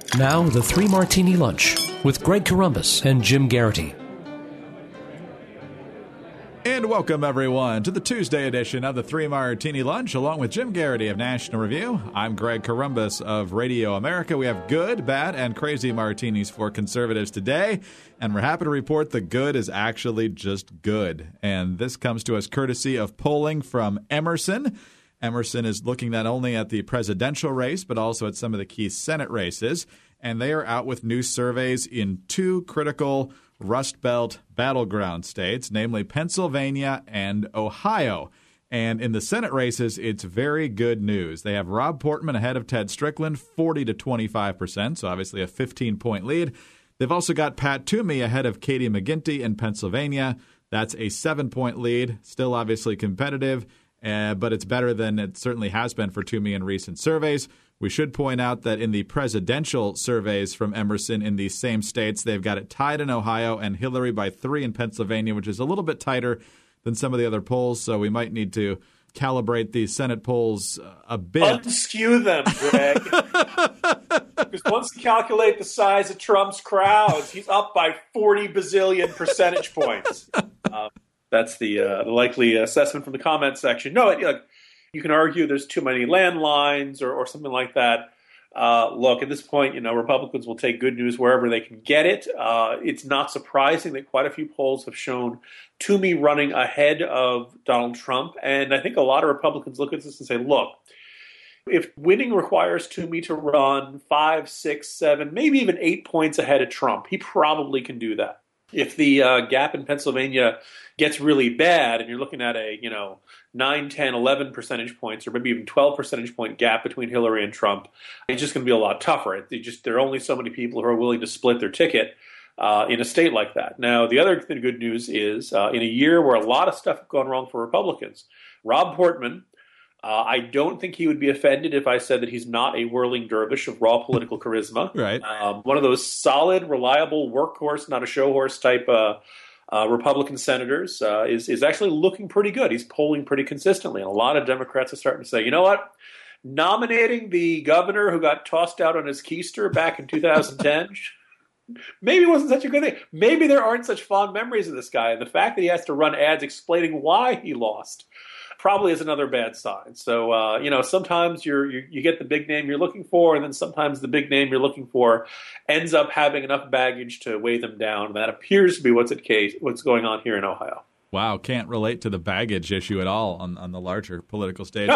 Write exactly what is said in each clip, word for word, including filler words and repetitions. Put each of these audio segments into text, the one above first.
Now, the Three Martini Lunch with Greg Corombos and Jim Garrity. And welcome, everyone, to the Tuesday edition of the Three Martini Lunch, along with Jim Garrity of National Review. I'm Greg Corombos of Radio America. We have good, bad, and crazy martinis for conservatives today, and we're happy to report the good is actually just good. And this comes to us courtesy of polling from Emerson. Emerson is looking not only at the presidential race, but also at some of the key Senate races. And they are out with new surveys in two critical Rust Belt battleground states, namely Pennsylvania and Ohio. And in the Senate races, it's very good news. They have Rob Portman ahead of Ted Strickland, forty to twenty-five percent, so obviously a fifteen-point lead. They've also got Pat Toomey ahead of Katie McGinty in Pennsylvania. That's a seven-point lead, still obviously competitive. Uh, but it's better than it certainly has been for Toomey in recent surveys. We should point out that in the presidential surveys from Emerson in these same states, they've got it tied in Ohio and Hillary by three in Pennsylvania, which is a little bit tighter than some of the other polls. So we might need to calibrate these Senate polls uh, a bit. Unskew them, Greg. Because once you calculate the size of Trump's crowds, he's up by forty bazillion percentage points. Um, That's the, uh, the likely assessment from the comment section. No, it, like, you can argue there's too many landlines or, or something like that. Uh, look, at this point, you know, Republicans will take good news wherever they can get it. Uh, it's not surprising that quite a few polls have shown Toomey running ahead of Donald Trump. And I think a lot of Republicans look at this and say, look, if winning requires Toomey to run five, six, seven, maybe even eight points ahead of Trump, he probably can do that. If the uh, gap in Pennsylvania gets really bad and you're looking at a, you know, nine, ten, eleven percentage points or maybe even twelve percentage point gap between Hillary and Trump, it's just going to be a lot tougher. It just, there are only so many people who are willing to split their ticket uh, in a state like that. Now, the other thing, good news is uh, in a year where a lot of stuff has gone wrong for Republicans, Rob Portman, Uh, I don't think he would be offended if I said that he's not a whirling dervish of raw political charisma. Right. Um, one of those solid, reliable workhorse, not a show horse type uh, uh, Republican senators uh, is, is actually looking pretty good. He's polling pretty consistently. And a lot of Democrats are starting to say, you know what? Nominating the governor who got tossed out on his keister back in two thousand ten maybe wasn't such a good thing. Maybe there aren't such fond memories of this guy. And the fact that he has to run ads explaining why he lost probably is another bad sign. So, uh, you know, sometimes you're, you you get the big name you're looking for, and then sometimes the big name you're looking for ends up having enough baggage to weigh them down. That appears to be what's at case, what's going on here in Ohio. Wow, can't relate to the baggage issue at all on, on the larger political stage.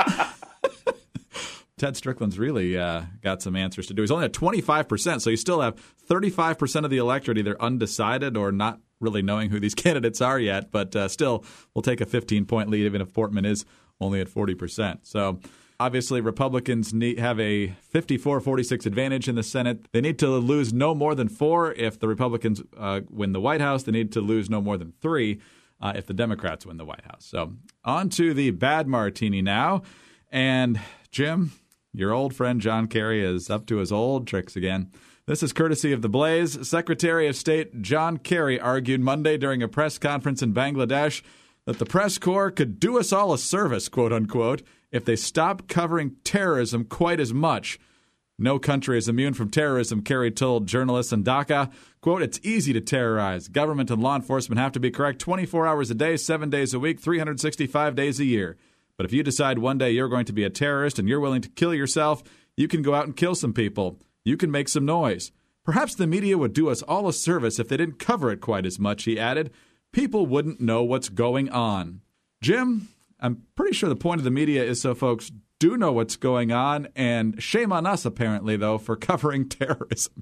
Ted Strickland's really uh, got some answers to do. He's only at twenty-five percent, so you still have thirty-five percent of the electorate either undecided or not really knowing who these candidates are yet, but uh, still will take a fifteen-point lead even if Portman is only at forty percent. So obviously Republicans need, have a fifty-four forty-six advantage in the Senate. They need to lose no more than four if the Republicans uh, win the White House. They need to lose no more than three uh, if the Democrats win the White House. So on to the bad martini now. And Jim, your old friend John Kerry is up to his old tricks again. This is courtesy of The Blaze. Secretary of State John Kerry argued Monday during a press conference in Bangladesh that the press corps could do us all a service, quote unquote, if they stopped covering terrorism quite as much. No country is immune from terrorism, Kerry told journalists in Dhaka. Quote, it's easy to terrorize. Government and law enforcement have to be correct twenty-four hours a day, seven days a week, three hundred sixty-five days a year. But if you decide one day you're going to be a terrorist and you're willing to kill yourself, you can go out and kill some people. You can make some noise. Perhaps the media would do us all a service if they didn't cover it quite as much, he added. People wouldn't know what's going on. Jim, I'm pretty sure the point of the media is so folks do know what's going on, and shame on us, apparently, though, for covering terrorism.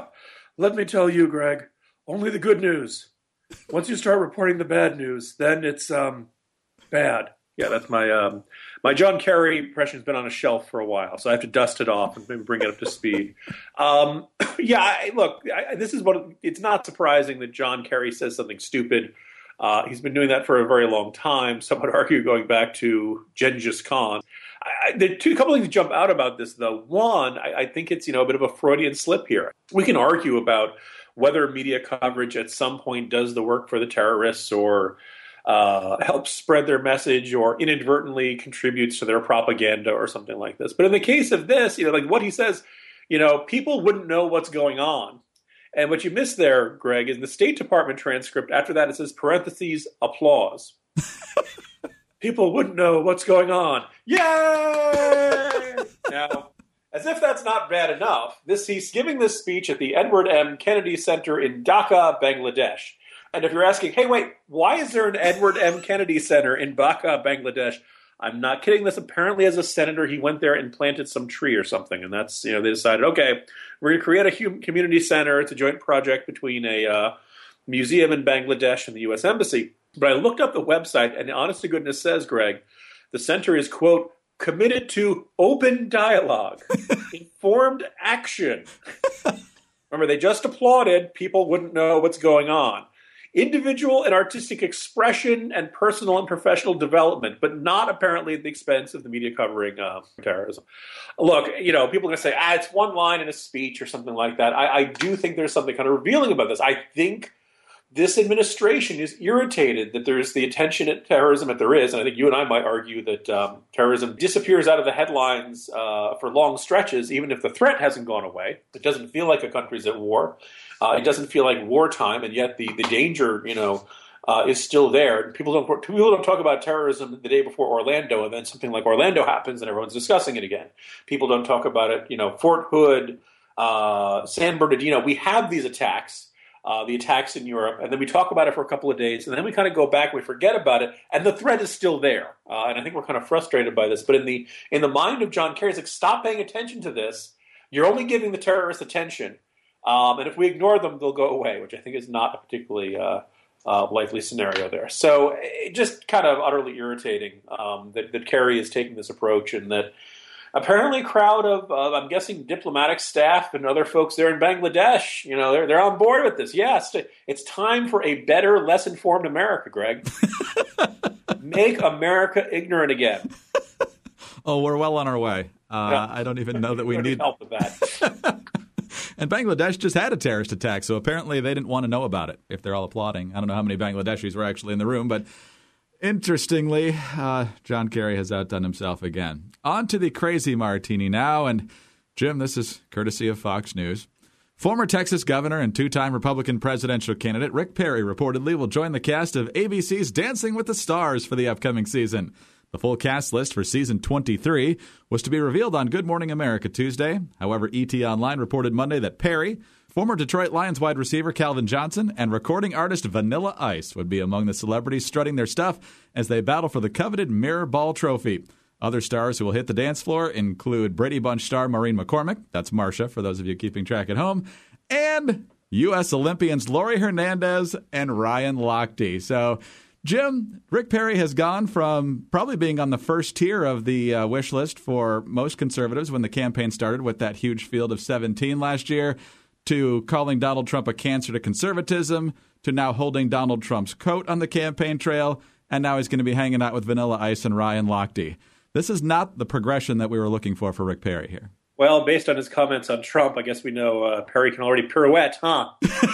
Let me tell you, Greg, only the good news. Once you start reporting the bad news, then it's um, bad. Yeah, that's my um, my John Kerry impression has been on a shelf for a while, so I have to dust it off and maybe bring it up to speed. Um, yeah, I, look, I, this is what it's not surprising that John Kerry says something stupid. Uh, he's been doing that for a very long time. Some would argue going back to Genghis Khan. I, I, the two couple of things jump out about this, though. One, I, I think it's you know a bit of a Freudian slip here. We can argue about whether media coverage at some point does the work for the terrorists or Uh, helps spread their message or inadvertently contributes to their propaganda or something like this. But in the case of this, you know, like what he says, you know, people wouldn't know what's going on. And what you missed there, Greg, is in the State Department transcript. After that, it says parentheses, applause. People wouldn't know what's going on. Yay! Now, as if that's not bad enough, this he's giving this speech at the Edward M. Kennedy Center in Dhaka, Bangladesh. And if you're asking, hey, wait, why is there an Edward M. Kennedy Center in Dhaka, Bangladesh? I'm not kidding. This apparently, as a senator, he went there and planted some tree or something. And that's, you know, they decided, okay, we're going to create a hum- community center. It's a joint project between a uh, museum in Bangladesh and the U S Embassy. But I looked up the website, and honest to goodness says, Greg, the center is, quote, committed to open dialogue, informed action. Remember, they just applauded. People wouldn't know what's going on. Individual and artistic expression and personal and professional development, but not apparently at the expense of the media covering uh, terrorism. Look, you know, people are going to say, ah, it's one line in a speech or something like that. I, I do think there's something kind of revealing about this. I think this administration is irritated that there's the attention at terrorism that there is, and I think you and I might argue that um, terrorism disappears out of the headlines uh, for long stretches, even if the threat hasn't gone away. It doesn't feel like a country's at war. Uh, it doesn't feel like wartime, and yet the, the danger, you know, uh, is still there. People don't people don't talk about terrorism the day before Orlando, and then something like Orlando happens, and everyone's discussing it again. People don't talk about it, you know, Fort Hood, uh, San Bernardino. We have these attacks, uh, the attacks in Europe, and then we talk about it for a couple of days, and then we kind of go back, we forget about it, and the threat is still there. Uh, and I think we're kind of frustrated by this. But in the in the mind of John Kerry, it's like, stop paying attention to this. You're only giving the terrorists attention. Um, and if we ignore them, they'll go away, which I think is not a particularly uh, uh, likely scenario there. So it just kind of utterly irritating um, that, that Kerry is taking this approach, and that apparently a crowd of, uh, I'm guessing, diplomatic staff and other folks there in Bangladesh, you know, they're, they're on board with this. Yes, it's time for a better, less informed America, Greg. Make America ignorant again. Oh, we're well on our way. Uh, yeah. I don't even know that we need help with that. And Bangladesh just had a terrorist attack, so apparently they didn't want to know about it if they're all applauding. I don't know how many Bangladeshis were actually in the room, but interestingly, uh, John Kerry has outdone himself again. On to the crazy martini now, and Jim, this is courtesy of Fox News. Former Texas governor and two-time Republican presidential candidate Rick Perry reportedly will join the cast of A B C's Dancing with the Stars for the upcoming season. The full cast list for season twenty-three was to be revealed on Good Morning America Tuesday. However, E T Online reported Monday that Perry, former Detroit Lions wide receiver Calvin Johnson, and recording artist Vanilla Ice would be among the celebrities strutting their stuff as they battle for the coveted Mirror Ball Trophy. Other stars who will hit the dance floor include Brady Bunch star Maureen McCormick, that's Marsha for those of you keeping track at home, and U S Olympians Laurie Hernandez and Ryan Lochte. So, Jim, Rick Perry has gone from probably being on the first tier of the uh, wish list for most conservatives when the campaign started with that huge field of seventeen last year, to calling Donald Trump a cancer to conservatism, to now holding Donald Trump's coat on the campaign trail, and now he's going to be hanging out with Vanilla Ice and Ryan Lochte. This is not the progression that we were looking for for Rick Perry here. Well, based on his comments on Trump, I guess we know uh, Perry can already pirouette, huh?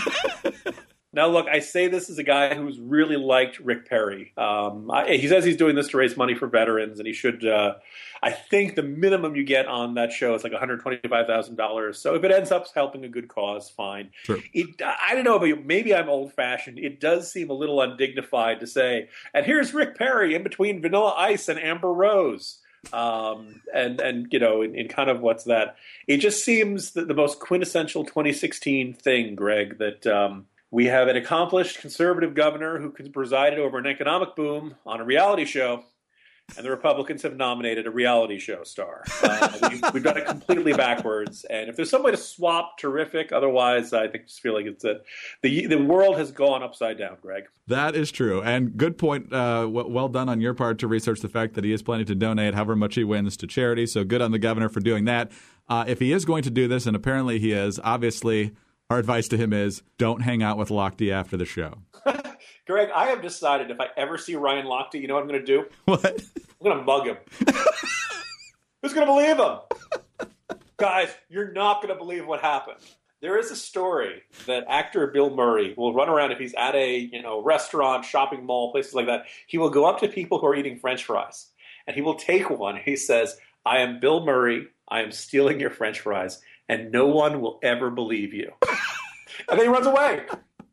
Now, look, I say this as a guy who's really liked Rick Perry. Um, I, he says he's doing this to raise money for veterans, and he should. Uh, I think the minimum you get on that show is like one hundred twenty-five thousand dollars. So if it ends up helping a good cause, fine. Sure. It, I don't know about you. Maybe I'm old-fashioned. It does seem a little undignified to say, and here's Rick Perry in between Vanilla Ice and Amber Rose. Um, and, and you know, in, in kind of what's that? It just seems the, the most quintessential twenty sixteen thing, Greg, that um, – we have an accomplished conservative governor who presided over an economic boom on a reality show, and the Republicans have nominated a reality show star. Uh, we've, we've done it completely backwards. And if there's some way to swap, terrific. Otherwise, I think just feel like it's a, the the world has gone upside down, Greg. That is true. And good point. Uh, well done on your part to research the fact that he is planning to donate however much he wins to charity. So good on the governor for doing that. Uh, if he is going to do this, and apparently he is, obviously our advice to him is don't hang out with Lochte after the show. Greg, I have decided if I ever see Ryan Lochte, you know what I'm going to do? What? I'm going to mug him. Who's going to believe him? Guys, you're not going to believe what happened. There is a story that actor Bill Murray will run around if he's at a you know restaurant, shopping mall, places like that. He will go up to people who are eating French fries, and he will take one. He says, I am Bill Murray. I am stealing your French fries. and no one will ever believe you. And then he runs away.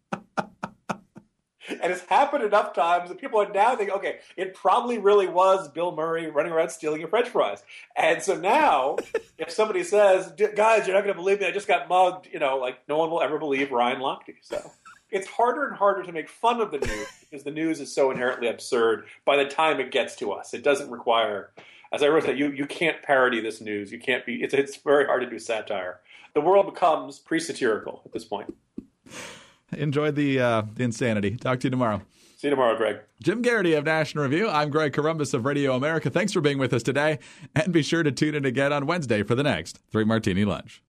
And it's happened enough times that people are now thinking, okay, it probably really was Bill Murray running around stealing your French fries. And so now, if somebody says, guys, you're not going to believe me, I just got mugged, you know, like no one will ever believe Ryan Lochte. So it's harder and harder to make fun of the news because the news is so inherently absurd by the time it gets to us. It doesn't require, as I wrote that, you, you can't parody this news. You can't be, it's, it's very hard to do satire. The world becomes pre-satirical at this point. Enjoy the uh, the insanity. Talk to you tomorrow. See you tomorrow, Greg. Jim Garrity of National Review. I'm Greg Corombos of Radio America. Thanks for being with us today. And be sure to tune in again on Wednesday for the next Three Martini Lunch.